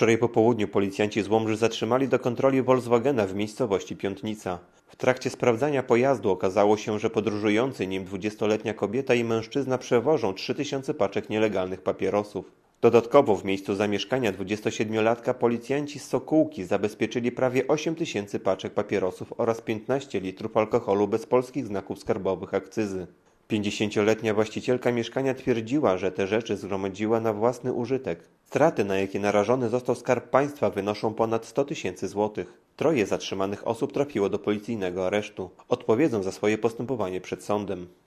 Wczoraj po południu policjanci z Łomży zatrzymali do kontroli Volkswagena w miejscowości Piątnica. W trakcie sprawdzania pojazdu okazało się, że podróżujący nim 20-letnia kobieta i mężczyzna przewożą 3000 paczek nielegalnych papierosów. Dodatkowo w miejscu zamieszkania 27-latka policjanci z Sokółki zabezpieczyli prawie 8000 paczek papierosów oraz 15 litrów alkoholu bez polskich znaków skarbowych akcyzy. 50-letnia właścicielka mieszkania twierdziła, że te rzeczy zgromadziła na własny użytek. Straty, na jakie narażony został Skarb Państwa, wynoszą ponad 100 000 złotych. 3 zatrzymanych osób trafiło do policyjnego aresztu. Odpowiedzą za swoje postępowanie przed sądem.